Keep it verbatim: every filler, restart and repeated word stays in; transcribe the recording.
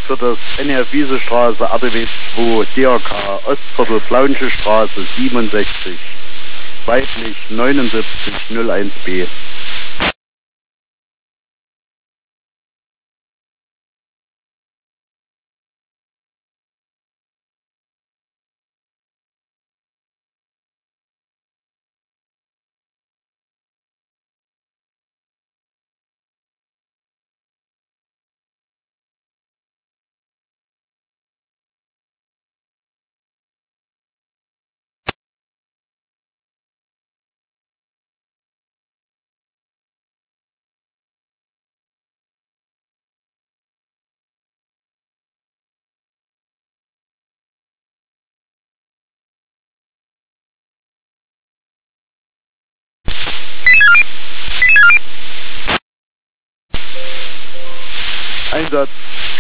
für das N F Wiesestraße A D W zwei D R K Ostviertel Plaunsche Straße siebenundsechzig, weiblich neunundsiebzig null eins B. Einsatz